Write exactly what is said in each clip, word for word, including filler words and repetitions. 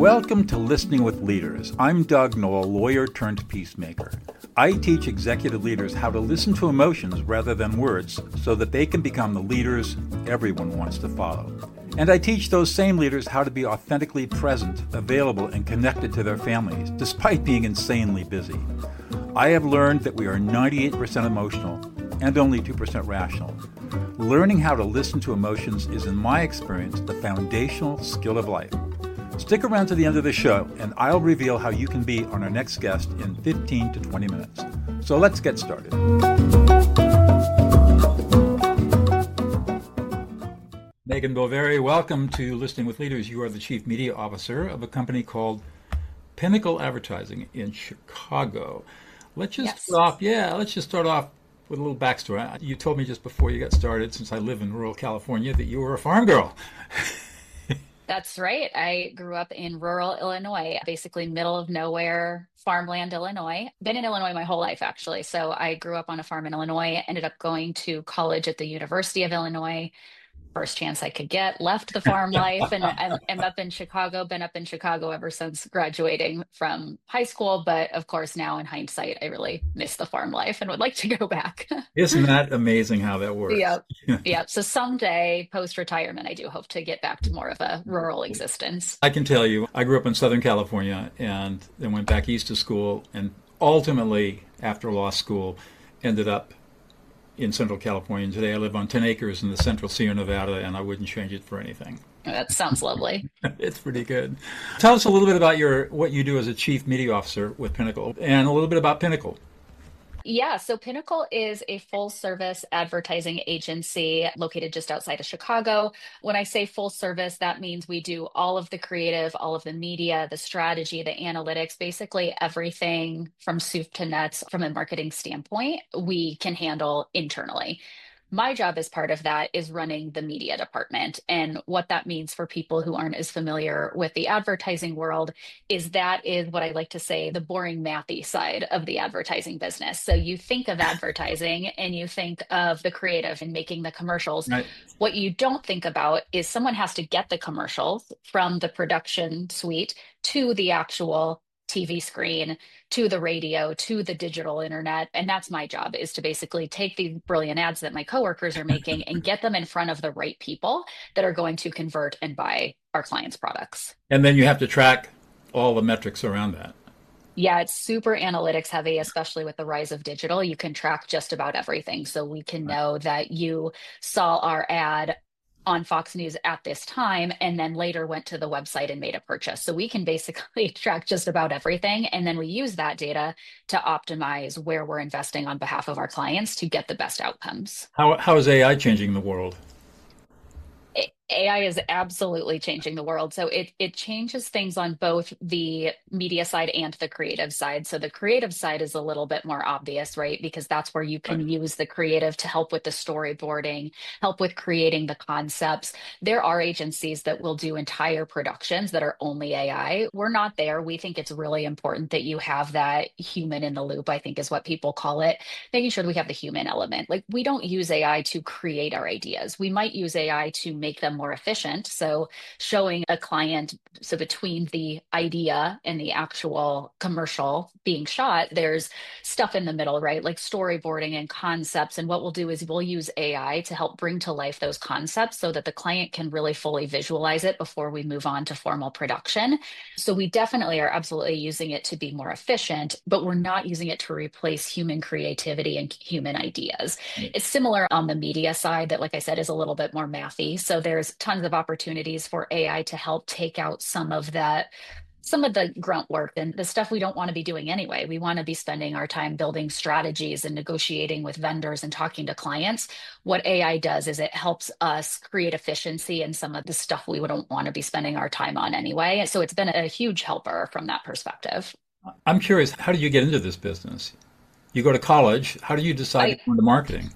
Welcome to Listening with Leaders. I'm Doug Noll, lawyer turned peacemaker. I teach executive leaders how to listen to emotions rather than words so that they can become the leaders everyone wants to follow. And I teach those same leaders how to be authentically present, available, and connected to their families, despite being insanely busy. I have learned that we are ninety-eight percent emotional and only two percent rational. Learning how to listen to emotions is, in my experience, the foundational skill of life. Stick around to the end of the show, and I'll reveal how you can be on our next guest in fifteen to twenty minutes. So let's get started. Megan Boveri, welcome to Listening with Leaders. You are the Chief Media Officer of a company called Pinnacle Advertising in Chicago. Let's just Yes. start off, yeah, let's just start off with a little backstory. You told me just before you got started, since I live in rural California, that you were a farm girl. That's right. I grew up in rural Illinois, basically middle of nowhere, farmland, Illinois. Been in Illinois my whole life, actually. So I grew up on a farm in Illinois, ended up going to college at the University of Illinois. First chance I could get, left the farm life, and I'm, I'm up in Chicago, been up in Chicago ever since graduating from high school. But of course, now in hindsight, I really miss the farm life and would like to go back. Isn't that amazing how that works? Yep. Yep. So someday post-retirement, I do hope to get back to more of a rural existence. I can tell you, I grew up in Southern California and then went back east to school, and ultimately, after law school, ended up in Central California. And today I live on ten acres in the central Sierra Nevada, and I wouldn't change it for anything. That sounds lovely. It's pretty good. Tell us a little bit about your what you do as a Chief Media Officer with Pinnacle, and a little bit about Pinnacle. Yeah, so Pinnacle is a full service advertising agency located just outside of Chicago. When I say full service, that means we do all of the creative, all of the media, the strategy, the analytics, basically everything from soup to nuts from a marketing standpoint, we can handle internally. My job as part of that is running the media department. And what that means for people who aren't as familiar with the advertising world is that is what I like to say, the boring mathy side of the advertising business. So you think of advertising and you think of the creative and making the commercials. Right. What you don't think about is someone has to get the commercials from the production suite to the actual T V screen, to the radio, to the digital internet. And that's my job, is to basically take these brilliant ads that my coworkers are making and get them in front of the right people that are going to convert and buy our clients' products. And then you have to track all the metrics around that. Yeah, it's super analytics heavy, especially with the rise of digital. You can track just about everything. So we can know that you saw our ad on Fox News at this time, and then later went to the website and made a purchase. So we can basically track just about everything. And then we use that data to optimize where we're investing on behalf of our clients to get the best outcomes. How how is A I changing the world? A I is absolutely changing the world. So it it changes things on both the media side and the creative side. So the creative side is a little bit more obvious, right? Because that's where you can Right. use the creative to help with the storyboarding, help with creating the concepts. There are agencies that will do entire productions that are only A I. We're not there. We think it's really important that you have that human in the loop, I think is what people call it, making sure that we have the human element. Like, we don't use A I to create our ideas. We might use A I to make them more efficient. So showing a client, so between the idea and the actual commercial being shot, there's stuff in the middle, right? Like storyboarding and concepts. And what we'll do is we'll use A I to help bring to life those concepts so that the client can really fully visualize it before we move on to formal production. So we definitely are absolutely using it to be more efficient, but we're not using it to replace human creativity and human ideas. It's similar on the media side that, like I said, is a little bit more mathy. So there's tons of opportunities for A I to help take out some of that, some of the grunt work and the stuff we don't want to be doing anyway. We want to be spending our time building strategies and negotiating with vendors and talking to clients. What A I does is it helps us create efficiency in some of the stuff we don't want to be spending our time on anyway. So it's been a huge helper from that perspective. I'm curious, how did you get into this business? You go to college. How do you decide I, to go into marketing?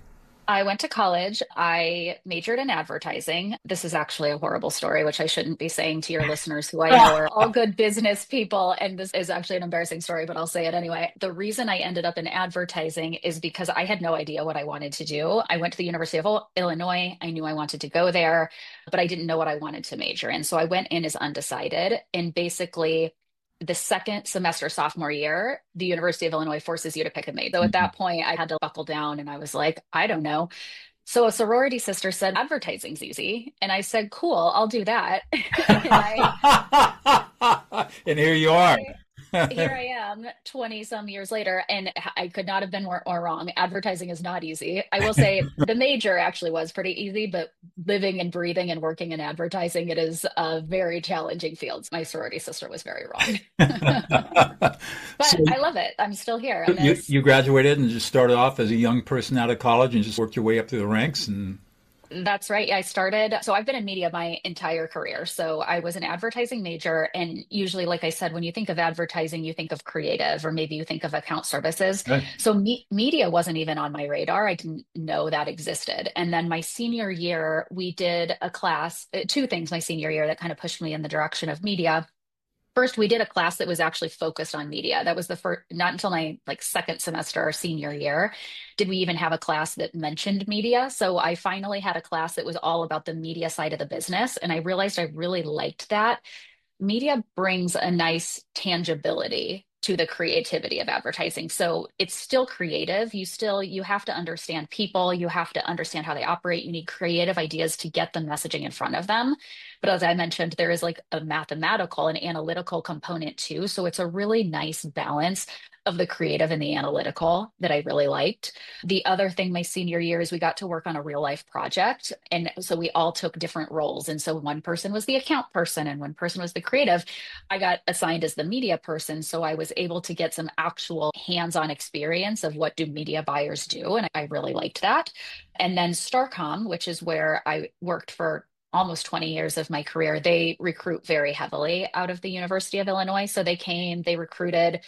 I went to college. I majored in advertising. This is actually a horrible story, which I shouldn't be saying to your listeners, who I know are all good business people. And this is actually an embarrassing story, but I'll say it anyway. The reason I ended up in advertising is because I had no idea what I wanted to do. I went to the University of Il- Illinois. I knew I wanted to go there, but I didn't know what I wanted to major in. So I went in as undecided. And basically, the second semester sophomore year, the University of Illinois forces you to pick a major. So at Mhm. that point, I had to buckle down and I was like, I don't know. So a sorority sister said, advertising's easy. And I said, cool, I'll do that. And I, And here you are. I here I am twenty some years later, and I could not have been more, more wrong. Advertising is not easy. I will say the major actually was pretty easy, but living and breathing and working in advertising, it is a very challenging field. My sorority sister was very wrong. So But I love it. I'm still here. And you as you graduated and just started off as a young person out of college and just worked your way up through the ranks and That's right. I started, so I've been in media my entire career. So I was an advertising major. And usually, like I said, when you think of advertising, you think of creative, or maybe you think of account services. Right. So me media wasn't even on my radar. I didn't know that existed. And then my senior year, we did a class, uh, two things my senior year that kind of pushed me in the direction of media. First, we did a class that was actually focused on media. That was the first, not until my like second semester or senior year did we even have a class that mentioned media. So I finally had a class that was all about the media side of the business. And I realized I really liked that. Media brings a nice tangibility to the creativity of advertising. So it's still creative. You still you have to understand people, you have to understand how they operate. You need creative ideas to get the messaging in front of them. But as I mentioned, there is like a mathematical and analytical component too. So it's a really nice balance of the creative and the analytical that I really liked. The other thing my senior year is we got to work on a real life project. And so we all took different roles. And so one person was the account person and one person was the creative. I got assigned as the media person. So I was able to get some actual hands on experience of what do media buyers do. And I really liked that. And then Starcom, which is where I worked for almost twenty years of my career, they recruit very heavily out of the University of Illinois. So they came, they recruited.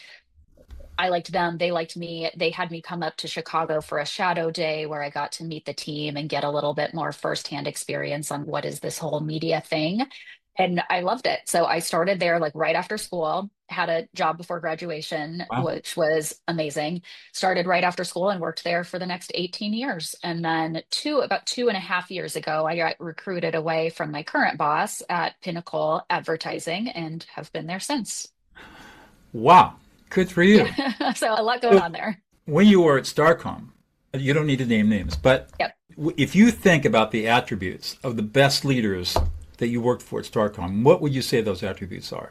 I liked them. They liked me. They had me come up to Chicago for a shadow day where I got to meet the team and get a little bit more firsthand experience on what is this whole media thing. And I loved it. So I started there like right after school, had a job before graduation, wow. which was amazing. Started right after school and worked there for the next eighteen years. And then two, about two and a half years ago, I got recruited away from my current boss at Pinnacle Advertising and have been there since. Wow. Good for you. Yeah. So a lot going So on there. when you were at Starcom, you don't need to name names, but Yep. w- if you think about the attributes of the best leaders that you worked for at Starcom, what would you say those attributes are?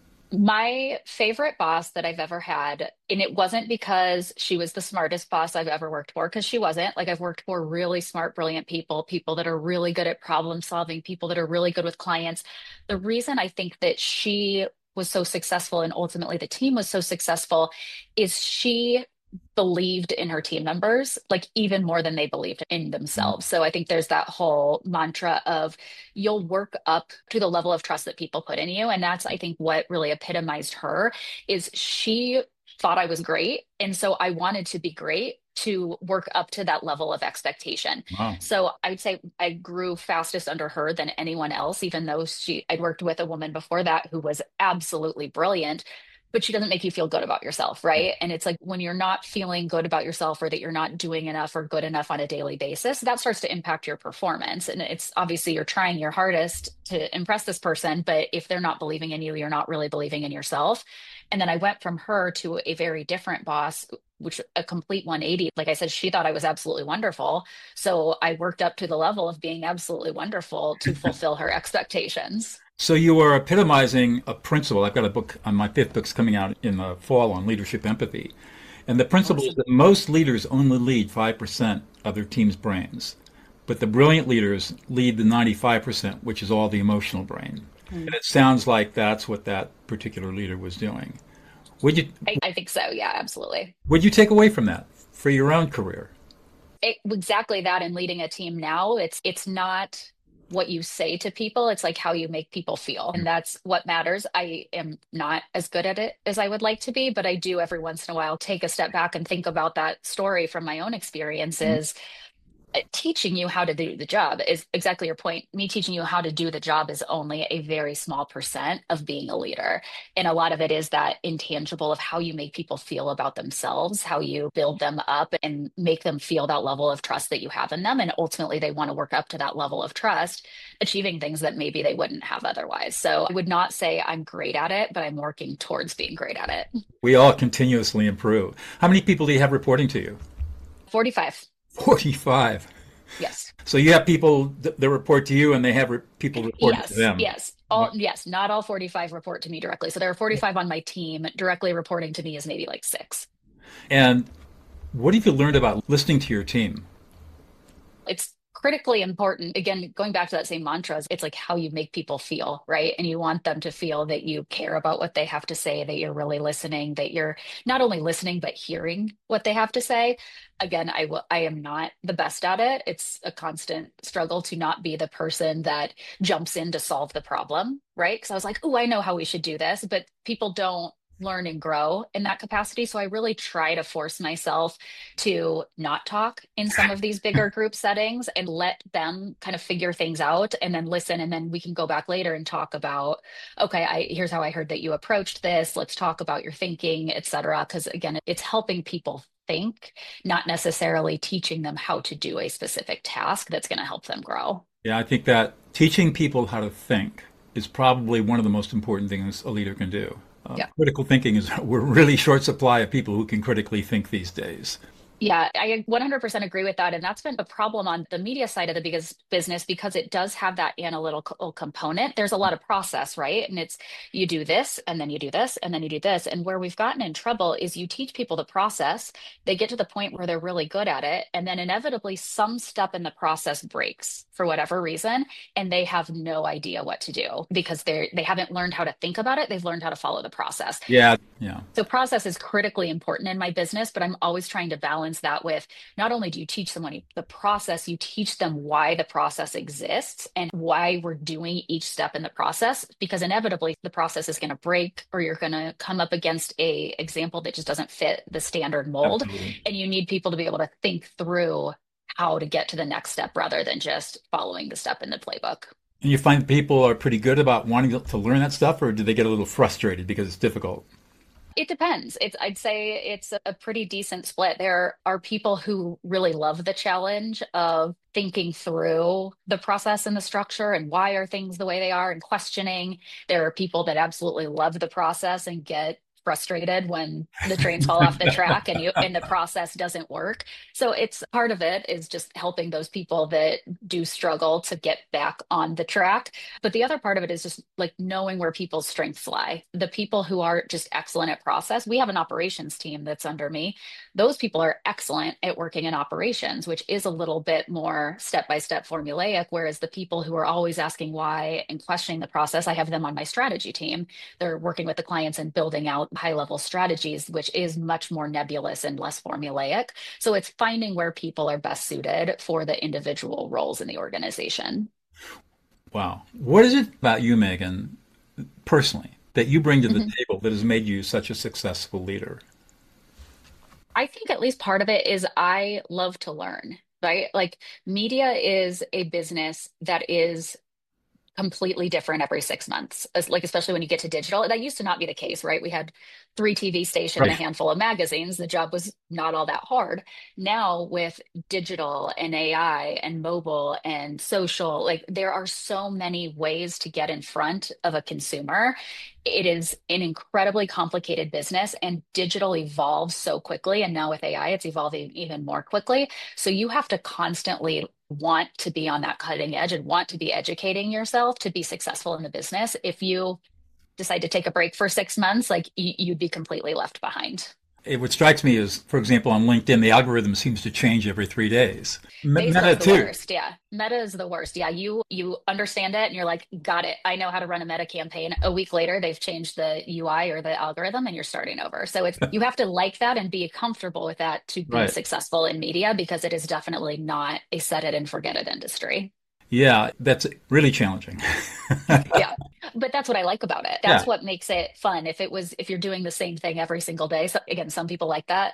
My favorite boss that I've ever had, and it wasn't because she was the smartest boss I've ever worked for, because she wasn't. Like I've worked for really smart, brilliant people, people that are really good at problem solving, people that are really good with clients. The reason I think that she was so successful and ultimately the team was so successful is she believed in her team members, like even more than they believed in themselves. So I think there's that whole mantra of you'll work up to the level of trust that people put in you. And that's, I think, what really epitomized her is she thought I was great. And so I wanted to be great to work up to that level of expectation. Wow. So I'd say I grew fastest under her than anyone else, even though she I'd worked with a woman before that who was absolutely brilliant, but she doesn't make you feel good about yourself, right? And it's like when you're not feeling good about yourself or that you're not doing enough or good enough on a daily basis, that starts to impact your performance. And it's obviously you're trying your hardest to impress this person, but if they're not believing in you, you're not really believing in yourself. And then I went from her to a very different boss, which a complete one eighty. Like I said, she thought I was absolutely wonderful. So I worked up to the level of being absolutely wonderful to fulfill her expectations. So you are epitomizing a principle. I've got a book on my fifth book's coming out in the fall on leadership empathy. And the principle is Awesome. that most leaders only lead five percent of their team's brains. But the brilliant leaders lead the ninety-five percent, which is all the emotional brain. And Mm. it sounds like that's what that particular leader was doing. Would you I, I think so. Yeah, absolutely. would you take away from that for your own career? It, exactly that in leading a team now, it's it's not what you say to people, it's like how you make people feel. And that's what matters. I am not as good at it as I would like to be, but I do every once in a while take a step back and think about that story from my own experiences. teaching you how to do the job is exactly your point. Me teaching you how to do the job is only a very small percent of being a leader. And a lot of it is that intangible of how you make people feel about themselves, how you build them up and make them feel that level of trust that you have in them. And ultimately, they want to work up to that level of trust, achieving things that maybe they wouldn't have otherwise. So I would not say I'm great at it, but I'm working towards being great at it. We all continuously improve. How many people do you have reporting to you? forty-five. forty-five. Yes. So you have people that, that report to you and they have re- people reporting to Yes, them. yes. All yes, not all forty-five report to me directly. So there are forty-five on my team. Directly reporting to me is maybe like six. And what have you learned about listening to your team? It's critically important. Again, going back to that same mantra, it's like how you make people feel, right? And you want them to feel that you care about what they have to say, that you're really listening, that you're not only listening, but hearing what they have to say. Again, I will, I am not the best at it. It's a constant struggle to not be the person that jumps in to solve the problem, right? Because I was like, oh, I know how we should do this, but people don't learn and grow in that capacity. So I really try to force myself to not talk in some of these bigger group settings and let them kind of figure things out and then listen. And then we can go back later and talk about, okay, I, here's how I heard that you approached this. Let's talk about your thinking, et cetera. Because again, it's helping people think, not necessarily teaching them how to do a specific task that's going to help them grow. Yeah, I think that teaching people how to think is probably one of the most important things a leader can do. Uh, Yeah. critical thinking is, we're really short supply of people who can critically think these days. Yeah, I one hundred percent agree with that. And that's been a problem on the media side of the biggest business because it does have that analytical component. There's a lot of process, right? And it's you do this and then you do this and then you do this. And where we've gotten in trouble is you teach people the process, they get to the point where they're really good at it. And then inevitably some step in the process breaks for whatever reason, and they have no idea what to do because they're they haven't learned how to think about it. They've learned how to follow the process. Yeah, yeah. So process is critically important in my business, but I'm always trying to balance that with not only do you teach someone the process, you teach them why the process exists and why we're doing each step in the process, because inevitably the process is going to break or you're going to come up against a example that just doesn't fit the standard mold. Absolutely. And you need people to be able to think through how to get to the next step rather than just following the step in the playbook. And you find people are pretty good about wanting to learn that stuff, or do they get a little frustrated because it's difficult? It depends. It's, I'd say it's a pretty decent split. There are people who really love the challenge of thinking through the process and the structure and why are things the way they are and questioning. There are people that absolutely love the process and get frustrated when the trains fall off the track and you and the process doesn't work. So it's part of it is just helping those people that do struggle to get back on the track. But the other part of it is just like knowing where people's strengths lie. The people who are just excellent at process, we have an operations team that's under me. Those people are excellent at working in operations, which is a little bit more step-by-step formulaic, whereas the people who are always asking why and questioning the process, I have them on my strategy team. They're working with the clients and building out high level strategies, which is much more nebulous and less formulaic. So it's finding where people are best suited for the individual roles in the organization. Wow. What is it about you, Megan, personally, that you bring to the Mhm. table that has made you such a successful leader? I think at least part of it is I love to learn, right? Like media is a business that is completely different every six months. As- Like, especially when you get to digital. That used to not be the case, right? We had three T V stations and a Right. handful of magazines. The job was not all that hard. Now, with digital and A I and mobile and social, like, there are so many ways to get in front of a consumer. It is an incredibly complicated business, and digital evolves so quickly. And now with A I, it's evolving even more quickly. So you have to constantly want to be on that cutting edge and want to be educating yourself to be successful in the business. If you decide to take a break for six months, like y- you'd be completely left behind. It, what strikes me is, for example, on LinkedIn, the algorithm seems to change every three days. Me- Meta Facebook's the too. worst. Yeah. Meta is the worst. Yeah. You you understand it and you're like, got it. I know how to run a meta campaign. A week later, they've changed the U I or the algorithm and you're starting over. So it's you have to like that and be comfortable with that to be Right. successful in media because it is definitely not a set it and forget it industry. Yeah, that's really challenging. Yeah. But that's what I like about it. That's Yeah. what makes it fun. If it was, if you're doing the same thing every single day, so again, some people like that.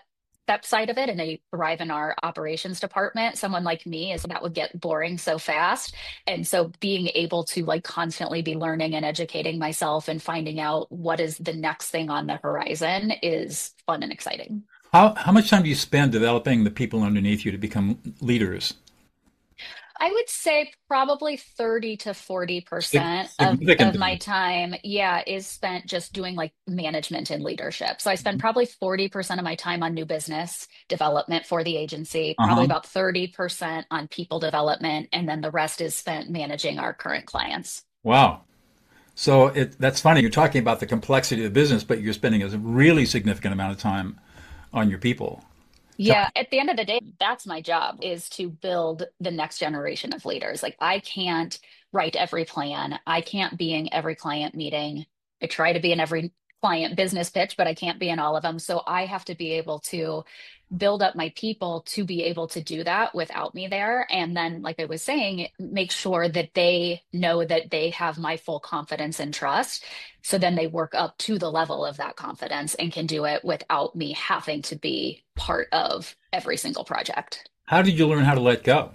that side of it and they thrive in our operations department. Someone like me is that would get boring so fast. And so being able to like constantly be learning and educating myself and finding out what is the next thing on the horizon is fun and exciting. How how much time do you spend developing the people underneath you to become leaders? I would say probably thirty to Sig- forty percent of, of my significantly. time, yeah, is spent just doing like management and leadership. So I spend probably forty percent of my time on new business development for the agency, probably Uh-huh. about thirty percent on people development, and then the rest is spent managing our current clients. Wow. So it that's funny. You're talking about the complexity of the business, but you're spending a really significant amount of time on your people. Tell Yeah, at the end of the day, that's my job is to build the next generation of leaders. Like I can't write every plan. I can't be in every client meeting. I try to be in every client business pitch, but I can't be in all of them. So I have to be able to build up my people to be able to do that without me there. And then, like I was saying, make sure that they know that they have my full confidence and trust. So then they work up to the level of that confidence and can do it without me having to be part of every single project. How did you learn how to let go?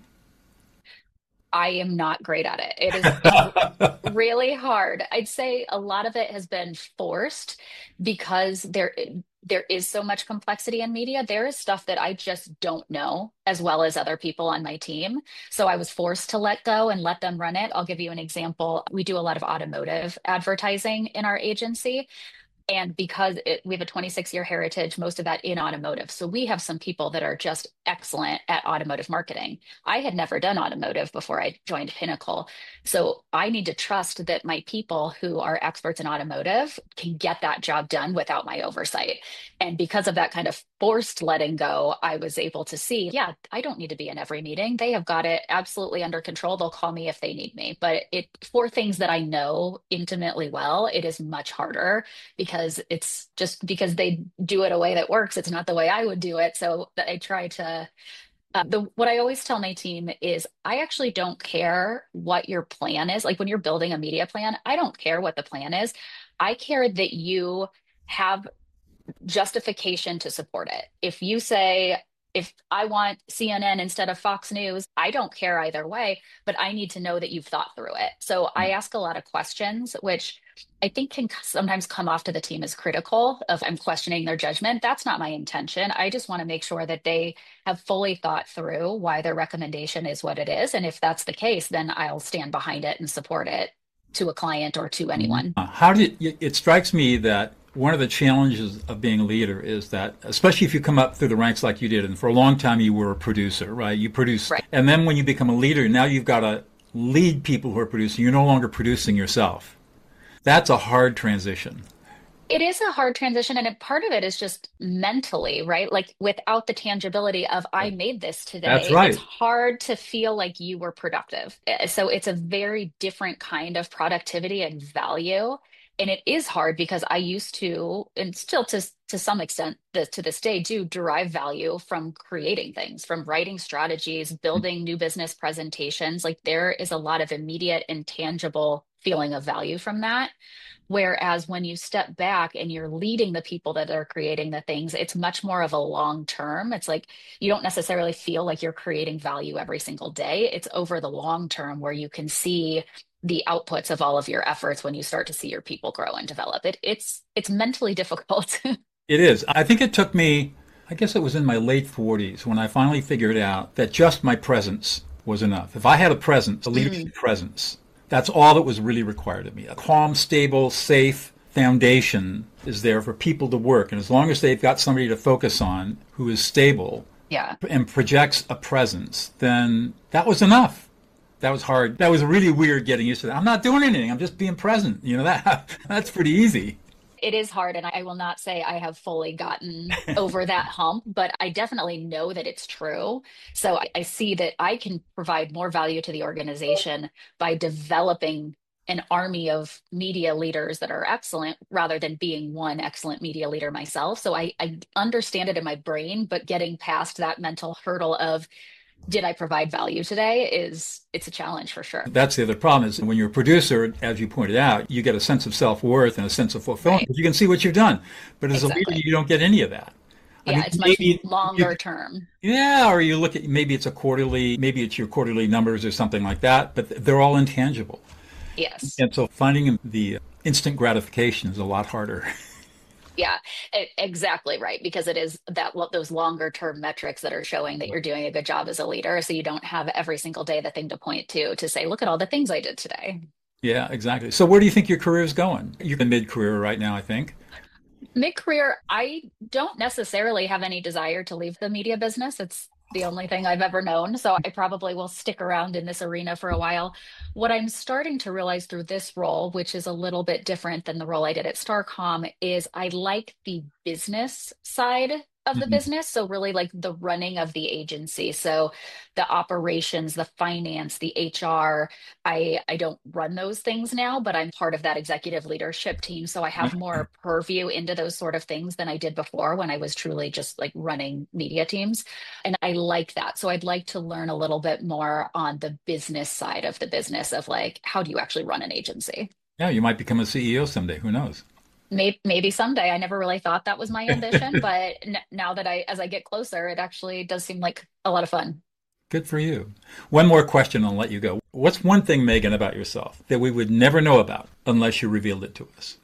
I am not great at it. It is it's really hard. I'd say a lot of it has been forced because there there is so much complexity in media. There is stuff that I just don't know as well as other people on my team. So I was forced to let go and let them run it. I'll give you an example. We do a lot of automotive advertising in our agency. And because it, we have a twenty-six year heritage, most of that in automotive. So we have some people that are just excellent at automotive marketing. I had never done automotive before I joined Pinnacle. So I need to trust that my people who are experts in automotive can get that job done without my oversight. And because of that kind of forced letting go, I was able to see, yeah, I don't need to be in every meeting. They have got it absolutely under control. They'll call me if they need me. But it for things that I know intimately well, it is much harder because it's just because they do it a way that works. It's not the way I would do it. So I try to, uh, the what I always tell my team is I actually don't care what your plan is. Like when you're building a media plan, I don't care what the plan is. I care that you have justification to support it. If you say, if I want C N N instead of Fox News, I don't care either way, but I need to know that you've thought through it. So I ask a lot of questions, which I think can sometimes come off to the team as critical of I'm questioning their judgment. That's not my intention. I just want to make sure that they have fully thought through why their recommendation is what it is. And if that's the case, then I'll stand behind it and support it to a client or to anyone. Uh, How did it strikes me that one of the challenges of being a leader is that, especially if you come up through the ranks like you did, and for a long time you were a producer, right? You produce, Right. and then when you become a leader, now you've got to lead people who are producing. You're no longer producing yourself. That's a hard transition. It is a hard transition, and a part of it is just mentally, right? Like without the tangibility of I made this That's today, it's right. hard to feel like you were productive. Uh, So it's a very different kind of productivity and value. And it is hard because I used to, and still to to some extent, the, to this day, do derive value from creating things, from writing strategies, building new business presentations. Like there is a lot of immediate and tangible feeling of value from that. Whereas when you step back and you're leading the people that are creating the things, it's much more of a long term. It's like you don't necessarily feel like you're creating value every single day. It's over the long term where you can see the outputs of all of your efforts when you start to see your people grow and develop. It it's it's mentally difficult. It is. I think it took me, I guess it was in my late forties when I finally figured out that just my presence was enough. If I had a presence, a Mm, leadership presence, that's all that was really required of me. A calm, stable, safe foundation is there for people to work. And as long as they've got somebody to focus on who is stable yeah. and projects a presence, then that was enough. That was hard. That was really weird getting used to that. I'm not doing anything. I'm just being present. You know, that that's pretty easy. It is hard, and I will not say I have fully gotten over that hump, but I definitely know that it's true. So I, I see that I can provide more value to the organization by developing an army of media leaders that are excellent rather than being one excellent media leader myself. So I, I understand it in my brain, but getting past that mental hurdle of did I provide value today is it's a challenge for sure. That's the other problem is when you're a producer, as you pointed out, you get a sense of self-worth and a sense of fulfillment Right. because you can see what you've done. But as a leader, Exactly. you don't get any of that. Yeah, I mean, it's much maybe longer you, term. yeah, or you look at maybe it's a quarterly, maybe it's your quarterly numbers or something like that, but they're all intangible. Yes. And so finding the instant gratification is a lot harder. Yeah, e- exactly right. Because it is that lo- those longer term metrics that are showing that you're doing a good job as a leader. So you don't have every single day the thing to point to to say, look at all the things I did today. Yeah, exactly. So where do you think your career is going? You're in mid-career right now, I think. Mid-career, I don't necessarily have any desire to leave the media business. It's the only thing I've ever known. So I probably will stick around in this arena for a while. What I'm starting to realize through this role, which is a little bit different than the role I did at Starcom, is I like the business side of the Mhm. business. So really like the running of the agency. So the operations, the finance, the H R. I I don't run those things now, but I'm part of that executive leadership team. So I have more purview into those sort of things than I did before when I was truly just like running media teams. And I like that. So I'd like to learn a little bit more on the business side of the business of like, how do you actually run an agency? Yeah, you might become a C E O someday. Who knows? Maybe, maybe someday. I never really thought that was my ambition, but n now that I, as I get closer, it actually does seem like a lot of fun. Good for you. One more question, and I'll let you go. What's one thing, Megan, about yourself that we would never know about unless you revealed it to us?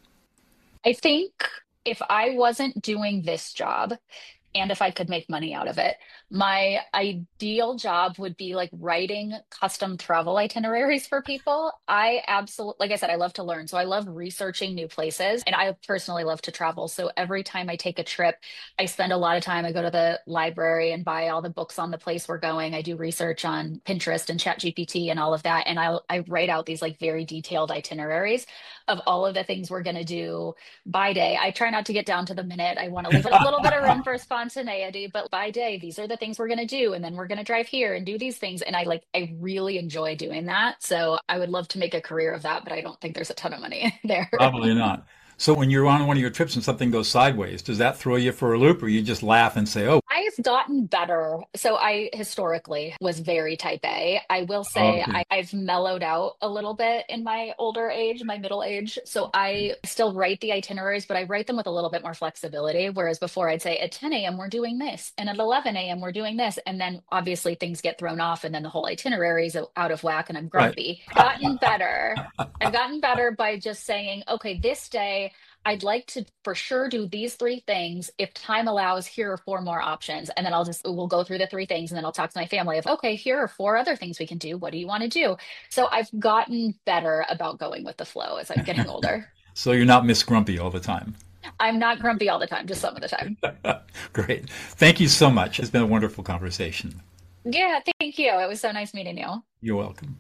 I think if I wasn't doing this job, and if I could make money out of it. My ideal job would be like writing custom travel itineraries for people. I absolutely, like I said, I love to learn. So I love researching new places and I personally love to travel. So every time I take a trip, I spend a lot of time. I go to the library and buy all the books on the place we're going. I do research on Pinterest and ChatGPT and all of that. And I I write out these like very detailed itineraries of all of the things we're going to do by day. I try not to get down to the minute. I want to leave a little bit of room for spontaneity, but by day, these are the things we're going to do. And then we're going to drive here and do these things. And I like, I really enjoy doing that. So I would love to make a career of that, but I don't think there's a ton of money there. Probably not. So when you're on one of your trips and something goes sideways, does that throw you for a loop or you just laugh and say, oh, I've gotten better. So I historically was very type A. I will say okay. I, I've mellowed out a little bit in my older age, my middle age. So I still write the itineraries, but I write them with a little bit more flexibility. Whereas before I'd say at ten a m, we're doing this. And at eleven a m, we're doing this. And then obviously things get thrown off and then the whole itinerary is out of whack and I'm Right. grumpy. Gotten better. I've gotten better by just saying, okay, this day I'd like to for sure do these three things. If time allows, here are four more options. And then I'll just, we'll go through the three things and then I'll talk to my family of, okay, here are four other things we can do. What do you want to do? So I've gotten better about going with the flow as I'm getting older. So you're not Miss Grumpy all the time. I'm not grumpy all the time, just some of the time. Great. Thank you so much. It's been a wonderful conversation. Yeah, thank you. It was so nice meeting you. You're welcome.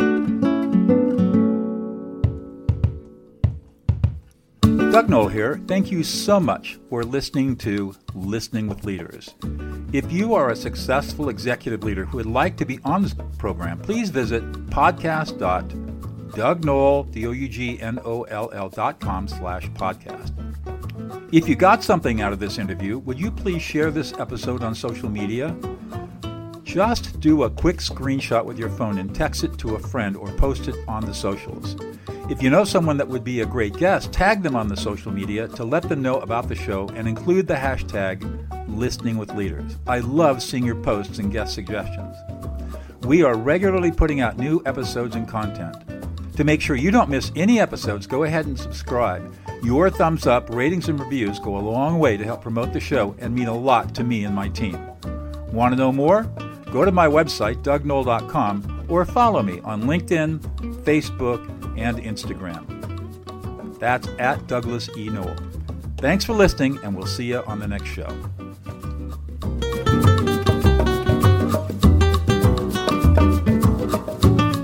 Doug Noll here. Thank you so much for listening to Listening with Leaders. If you are a successful executive leader who would like to be on this program, please visit podcast.dougnoll, D O U G N O L L dot com slash podcast. If you got something out of this interview, would you please share this episode on social media? Just do a quick screenshot with your phone and text it to a friend or post it on the socials. If you know someone that would be a great guest, tag them on the social media to let them know about the show and include the hashtag Listening with Leaders. I love seeing your posts and guest suggestions. We are regularly putting out new episodes and content. To make sure you don't miss any episodes, go ahead and subscribe. Your thumbs up, ratings, and reviews go a long way to help promote the show and mean a lot to me and my team. Want to know more? Go to my website, doug noll dot com, or follow me on LinkedIn, Facebook, and Instagram. That's at Douglas E. Noll. Thanks for listening, and we'll see you on the next show.